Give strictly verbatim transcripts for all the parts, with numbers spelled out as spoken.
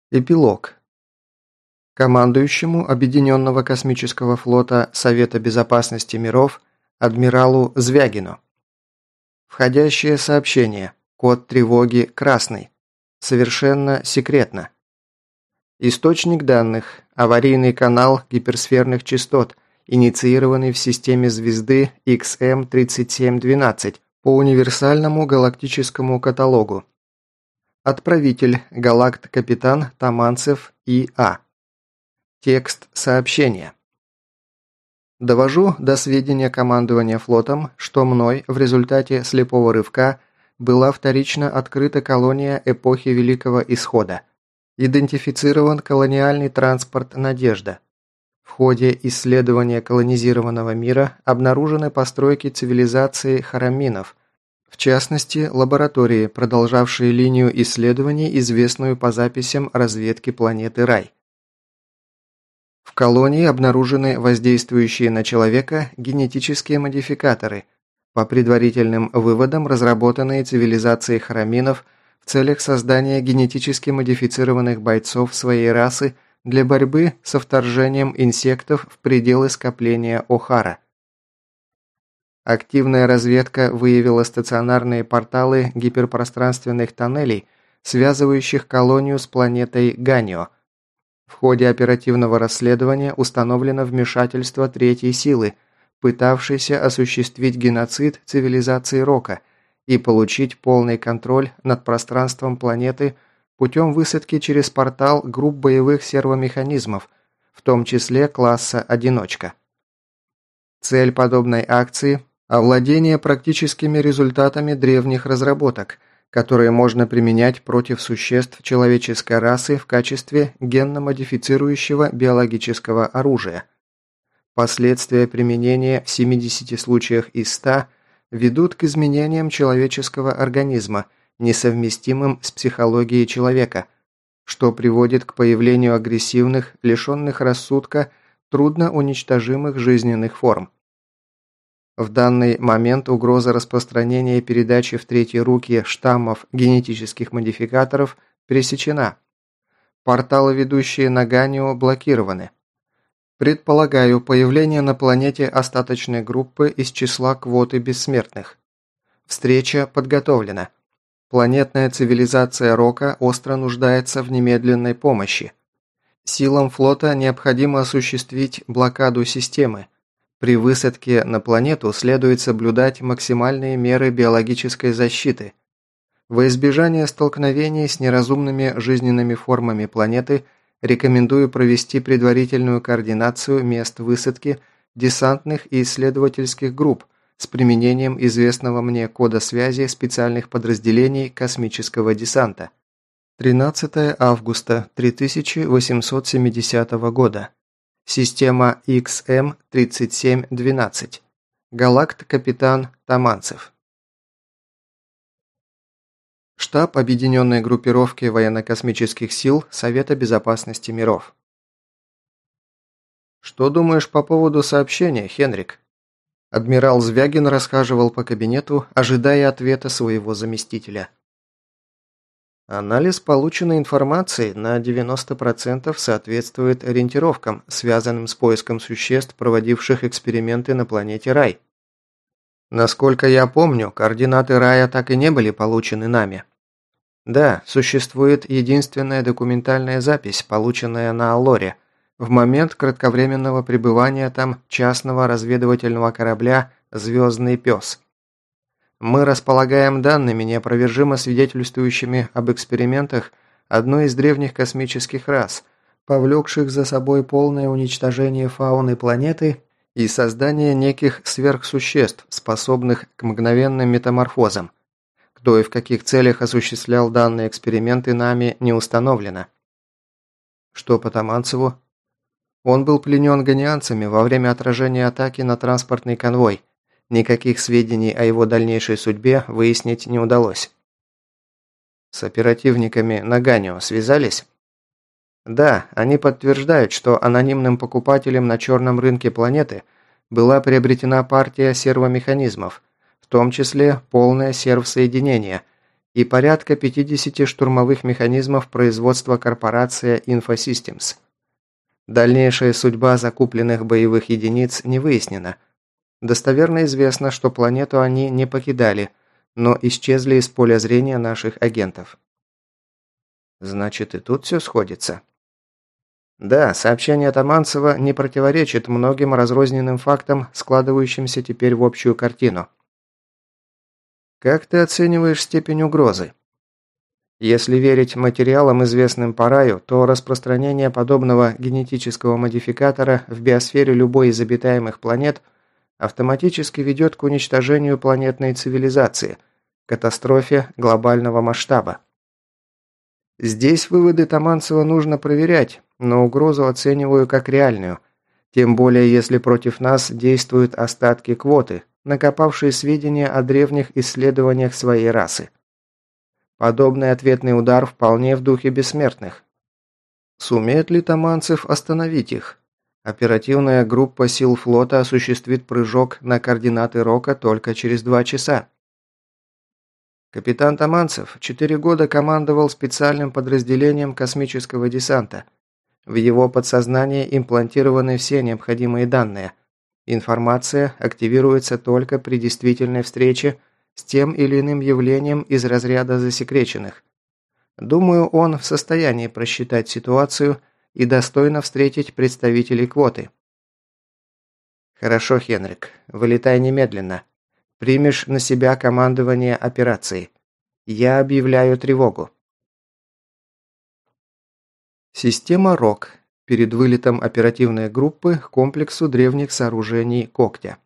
Эпилог. Командующему Объединенного космического флота Совета Безопасности миров адмиралу Звягину. Входящее сообщение. Код тревоги красный. Совершенно секретно. Источник данных. Аварийный канал гиперсферных частот, инициированный в системе звезды икс эм тридцать семь двенадцать по универсальному галактическому каталогу. Отправитель – галакт-капитан Таманцев И А. Текст сообщения. Довожу до сведения командования флотом, что мной в результате слепого рывка была вторично открыта колония эпохи Великого Исхода. Идентифицирован колониальный транспорт «Надежда». В ходе исследования колонизированного мира обнаружены постройки цивилизации хараминов, в частности, лаборатории, продолжавшие линию исследований, известную по записям разведки планеты Рай. В колонии обнаружены воздействующие на человека генетические модификаторы, по предварительным выводам разработанные цивилизацией хараминов в целях создания генетически модифицированных бойцов своей расы для борьбы со вторжением инсектов в пределы скопления О'Хара. Активная разведка выявила стационарные порталы гиперпространственных тоннелей, связывающих колонию с планетой Ганио. В ходе оперативного расследования установлено вмешательство третьей силы, пытавшейся осуществить геноцид цивилизации Рока и получить полный контроль над пространством планеты путем высадки через портал групп боевых сервомеханизмов, в том числе класса «Одиночка». Цель подобной акции – овладение практическими результатами древних разработок, которые можно применять против существ человеческой расы в качестве генно-модифицирующего биологического оружия. Последствия применения в семидесяти случаях из ста ведут к изменениям человеческого организма, несовместимым с психологией человека, что приводит к появлению агрессивных, лишенных рассудка, трудно уничтожимых жизненных форм. В данный момент угроза распространения и передачи в третьи руки штаммов генетических модификаторов пресечена. Порталы, ведущие на Ганио, блокированы. Предполагаю появление на планете остаточной группы из числа квоты бессмертных. Встреча подготовлена. Планетная цивилизация Рока остро нуждается в немедленной помощи. Силам флота необходимо осуществить блокаду системы. При высадке на планету следует соблюдать максимальные меры биологической защиты. Во избежание столкновений с неразумными жизненными формами планеты рекомендую провести предварительную координацию мест высадки десантных и исследовательских групп с применением известного мне кода связи специальных подразделений космического десанта. тринадцатое августа три тысячи восемьсот семидесятого года. Система икс эм тридцать семь двенадцать. Галакт-капитан Таманцев. Штаб Объединенной группировки военно-космических сил Совета Безопасности миров. «Что думаешь по поводу сообщения, Хенрик?» Адмирал Звягин расхаживал по кабинету, ожидая ответа своего заместителя. Анализ полученной информации на девяносто процентов соответствует ориентировкам, связанным с поиском существ, проводивших эксперименты на планете Рай. Насколько я помню, координаты Рая так и не были получены нами. Да, существует единственная документальная запись, полученная на Аллоре, в момент кратковременного пребывания там частного разведывательного корабля «Звездный пес». Мы располагаем данными, неопровержимо свидетельствующими об экспериментах одной из древних космических рас, повлекших за собой полное уничтожение фауны планеты и создание неких сверхсуществ, способных к мгновенным метаморфозам. Кто и в каких целях осуществлял данные эксперименты нами, не установлено. Что по Таманцеву? Он был пленен ганианцами во время отражения атаки на транспортный конвой. Никаких сведений о его дальнейшей судьбе выяснить не удалось. С оперативниками на Ганио связались? Да, они подтверждают, что анонимным покупателем на черном рынке планеты была приобретена партия сервомеханизмов, в том числе полное сервсоединение, и порядка пятидесяти штурмовых механизмов производства корпорация Infosystems. Дальнейшая судьба закупленных боевых единиц не выяснена. Достоверно известно, что планету они не покидали, но исчезли из поля зрения наших агентов. Значит, и тут все сходится. Да, сообщение Таманцева не противоречит многим разрозненным фактам, складывающимся теперь в общую картину. Как ты оцениваешь степень угрозы? Если верить материалам, известным по Раю, то распространение подобного генетического модификатора в биосфере любой из обитаемых планет автоматически ведет к уничтожению планетной цивилизации, катастрофе глобального масштаба. Здесь выводы Таманцева нужно проверять, но угрозу оцениваю как реальную, тем более если против нас действуют остатки квоты, накопавшие сведения о древних исследованиях своей расы. Подобный ответный удар вполне в духе бессмертных. Сумеет ли Таманцев остановить их? Оперативная группа сил флота осуществит прыжок на координаты Рока только через два часа. Капитан Таманцев четыре года командовал специальным подразделением космического десанта. В его подсознание имплантированы все необходимые данные. Информация активируется только при действительной встрече с тем или иным явлением из разряда засекреченных. Думаю, он в состоянии просчитать ситуацию и достойно встретить представителей квоты. Хорошо, Хенрик, вылетай немедленно. Примешь на себя командование операцией. Я объявляю тревогу. Система РОК. Перед вылетом оперативной группы к комплексу древних сооружений Когтя.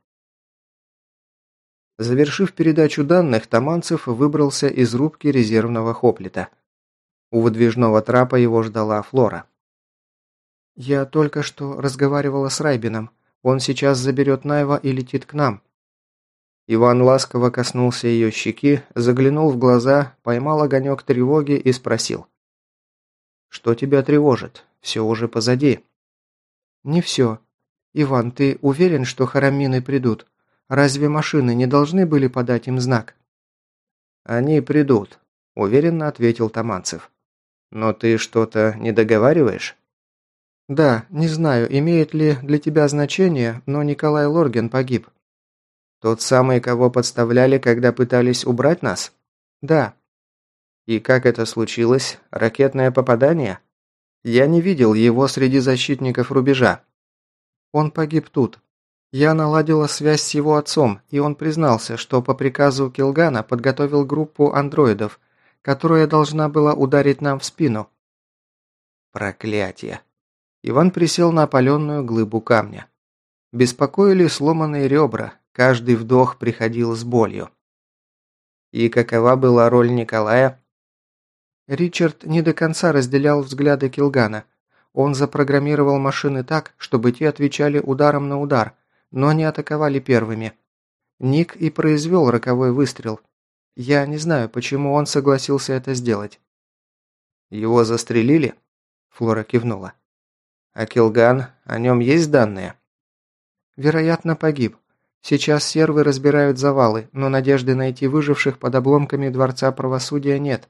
Завершив передачу данных, Таманцев выбрался из рубки резервного хоплита. У выдвижного трапа его ждала Флора. «Я только что разговаривала с Райбином. Он сейчас заберет Найва и летит к нам». Иван ласково коснулся ее щеки, заглянул в глаза, поймал огонек тревоги и спросил. «Что тебя тревожит? Все уже позади». «Не все. Иван, ты уверен, что харамины придут? Разве машины не должны были подать им знак?» «Они придут», – уверенно ответил Таманцев. «Но ты что-то не договариваешь?» «Да, не знаю, имеет ли для тебя значение, но Николай Лорген погиб». «Тот самый, кого подставляли, когда пытались убрать нас?» «Да». «И как это случилось? Ракетное попадание?» «Я не видел его среди защитников рубежа». «Он погиб тут. Я наладила связь с его отцом, и он признался, что по приказу Килгана подготовил группу андроидов, которая должна была ударить нам в спину». «Проклятие!» Иван присел на опаленную глыбу камня. Беспокоили сломанные ребра, каждый вдох приходил с болью. «И какова была роль Николая?» Ричард не до конца разделял взгляды Килгана. Он запрограммировал машины так, чтобы те отвечали ударом на удар, но не атаковали первыми. Ник и произвел роковой выстрел. Я не знаю, почему он согласился это сделать. «Его застрелили?» Флора кивнула. «А Килган, о нем есть данные?» «Вероятно, погиб. Сейчас сервы разбирают завалы, но надежды найти выживших под обломками Дворца Правосудия нет».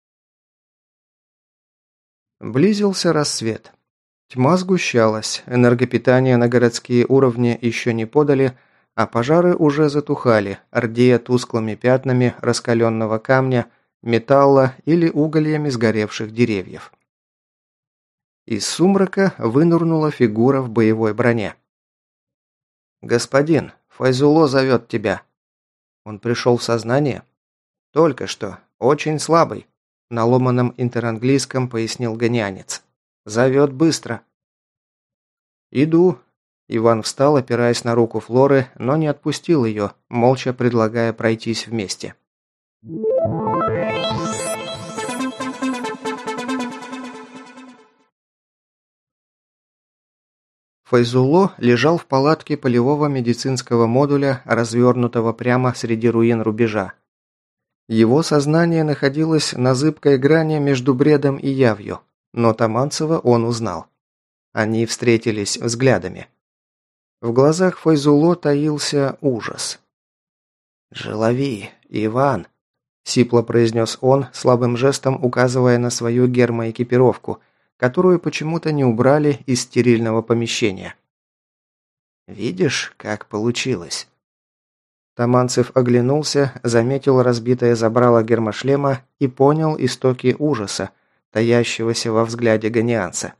Близился рассвет. Тьма сгущалась, энергопитание на городские уровни еще не подали, а пожары уже затухали, ордея тусклыми пятнами раскаленного камня, металла или угольями сгоревших деревьев. Из сумрака вынырнула фигура в боевой броне. «Господин, Файзуло зовет тебя». Он пришел в сознание? «Только что. Очень слабый», – на ломаном интеранглийском пояснил гонянец. «Зовет быстро». «Иду». Иван встал, опираясь на руку Флоры, но не отпустил ее, молча предлагая пройтись вместе. Файзулло лежал в палатке полевого медицинского модуля, развернутого прямо среди руин рубежа. Его сознание находилось на зыбкой грани между бредом и явью, но Таманцева он узнал. Они встретились взглядами. В глазах Файзулло таился ужас. «Желави, Иван!» сипло произнес он, слабым жестом указывая на свою гермоэкипировку, которую почему-то не убрали из стерильного помещения. «Видишь, как получилось?» Таманцев оглянулся, заметил разбитое забрало гермошлема и понял истоки ужаса, таящегося во взгляде ганианца.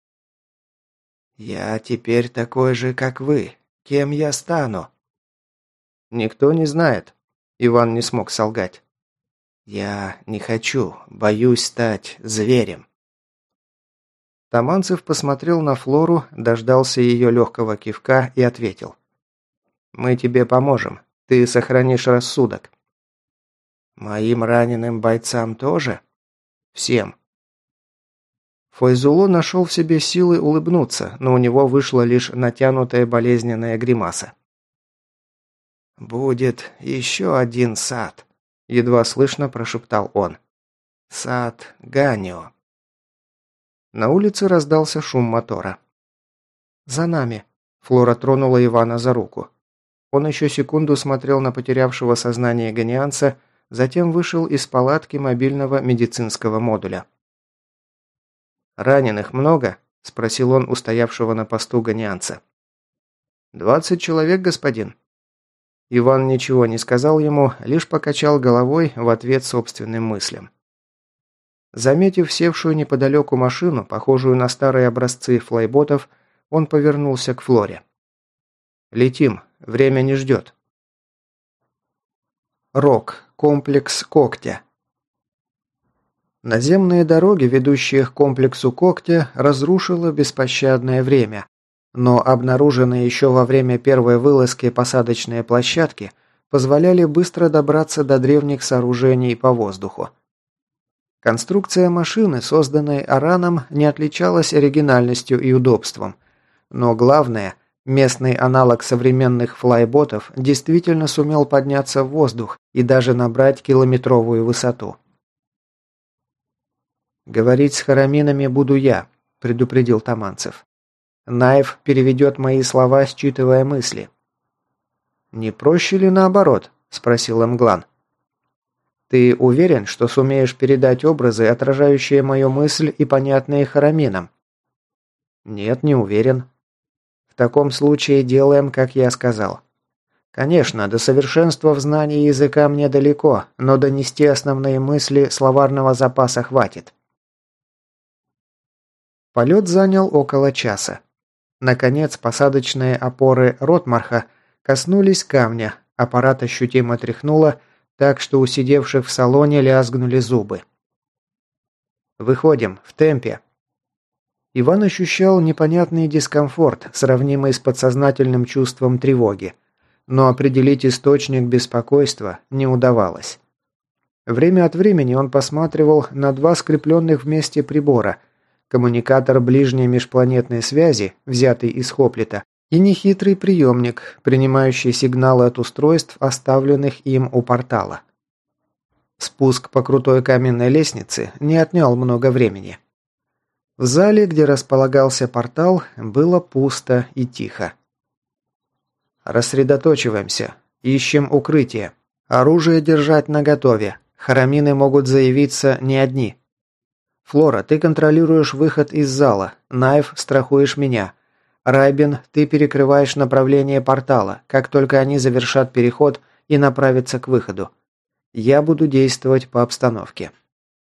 «Я теперь такой же, как вы. Кем я стану?» «Никто не знает», – Иван не смог солгать. «Я не хочу, боюсь стать зверем». Таманцев посмотрел на Флору, дождался ее легкого кивка и ответил. «Мы тебе поможем. Ты сохранишь рассудок». «Моим раненым бойцам тоже?» «Всем». Фойзуло нашел в себе силы улыбнуться, но у него вышла лишь натянутая болезненная гримаса. «Будет еще один сад», – едва слышно прошептал он. «Сад Ганио». На улице раздался шум мотора. «За нами», – Флора тронула Ивана за руку. Он еще секунду смотрел на потерявшего сознание ганианца, затем вышел из палатки мобильного медицинского модуля. «Раненых много?» – спросил он у стоявшего на посту ганианца. «Двадцать человек, господин». Иван ничего не сказал ему, лишь покачал головой в ответ собственным мыслям. Заметив севшую неподалеку машину, похожую на старые образцы флайботов, он повернулся к Флоре. «Летим, время не ждет». Рок. Комплекс Когтя. Наземные дороги, ведущие к комплексу Когтя, разрушило беспощадное время, но обнаруженные еще во время первой вылазки посадочные площадки позволяли быстро добраться до древних сооружений по воздуху. Конструкция машины, созданной Араном, не отличалась оригинальностью и удобством, но главное, местный аналог современных флайботов действительно сумел подняться в воздух и даже набрать километровую высоту. «Говорить с хараминами буду я», – предупредил Таманцев. «Наев переведет мои слова, считывая мысли». «Не проще ли наоборот?» – спросил Мглан. «Ты уверен, что сумеешь передать образы, отражающие мою мысль и понятные хараминам?» «Нет, не уверен». «В таком случае делаем, как я сказал. Конечно, до совершенства в знании языка мне далеко, но донести основные мысли словарного запаса хватит». Полет занял около часа. Наконец, посадочные опоры Ротмарха коснулись камня, аппарат ощутимо тряхнуло, так что у сидевших в салоне лязгнули зубы. «Выходим, в темпе». Иван ощущал непонятный дискомфорт, сравнимый с подсознательным чувством тревоги, но определить источник беспокойства не удавалось. Время от времени он посматривал на два скрепленных вместе прибора – коммуникатор ближней межпланетной связи, взятый из Хоплита, и нехитрый приемник, принимающий сигналы от устройств, оставленных им у портала. Спуск по крутой каменной лестнице не отнял много времени. В зале, где располагался портал, было пусто и тихо. «Рассредоточиваемся. Ищем укрытие. Оружие держать наготове. Харамины могут заявиться не одни. Флора, ты контролируешь выход из зала. Наев, страхуешь меня. Райбин, ты перекрываешь направление портала, как только они завершат переход и направятся к выходу. Я буду действовать по обстановке».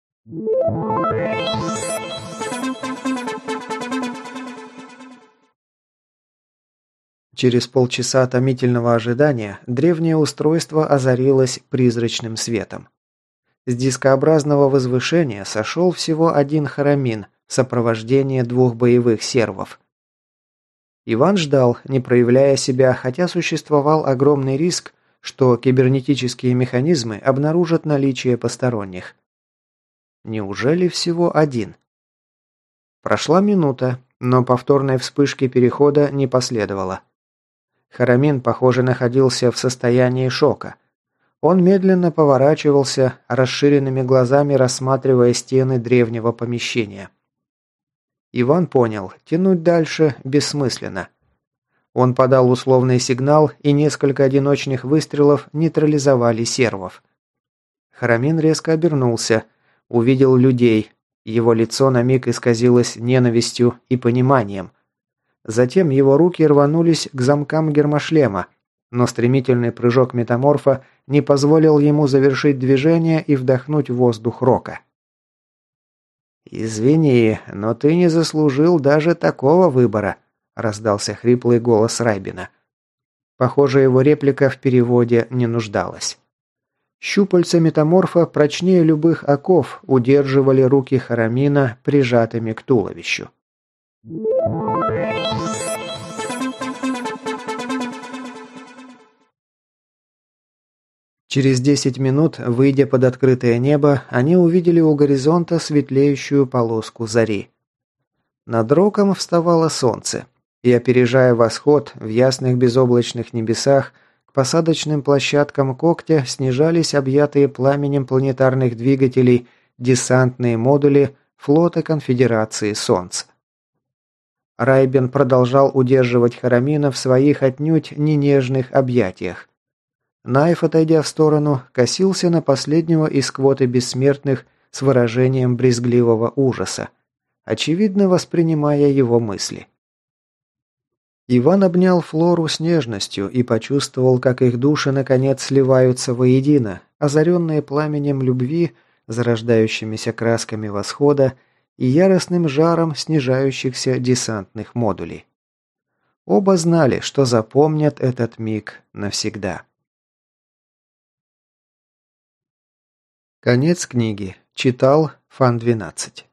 Через полчаса томительного ожидания древнее устройство озарилось призрачным светом. С дискообразного возвышения сошел всего один харамин в сопровождении двух боевых сервов. Иван ждал, не проявляя себя, хотя существовал огромный риск, что кибернетические механизмы обнаружат наличие посторонних. Неужели всего один? Прошла минута, но повторной вспышки перехода не последовало. Харамин, похоже, находился в состоянии шока. Он медленно поворачивался, расширенными глазами рассматривая стены древнего помещения. Иван понял, тянуть дальше бессмысленно. Он подал условный сигнал, и несколько одиночных выстрелов нейтрализовали сервов. Харамин резко обернулся, увидел людей. Его лицо на миг исказилось ненавистью и пониманием. Затем его руки рванулись к замкам гермошлема, но стремительный прыжок метаморфа не позволил ему завершить движение и вдохнуть воздух Рока. «Извини, но ты не заслужил даже такого выбора», – раздался хриплый голос Райбина. Похоже, его реплика в переводе не нуждалась. Щупальца метаморфа прочнее любых оков удерживали руки Харамина прижатыми к туловищу. Через десять минут, выйдя под открытое небо, они увидели у горизонта светлеющую полоску зари. Над Роком вставало солнце, и, опережая восход, в ясных безоблачных небесах к посадочным площадкам Когтя снижались объятые пламенем планетарных двигателей десантные модули флота Конфедерации Солнца. Райбен продолжал удерживать Харамина в своих отнюдь не нежных объятиях. Найф, отойдя в сторону, косился на последнего из квоты бессмертных с выражением брезгливого ужаса, очевидно воспринимая его мысли. Иван обнял Флору с нежностью и почувствовал, как их души наконец сливаются воедино, озаренные пламенем любви, зарождающимися красками восхода и яростным жаром снижающихся десантных модулей. Оба знали, что запомнят этот миг навсегда. Конец книги. Читал Фан двенадцать.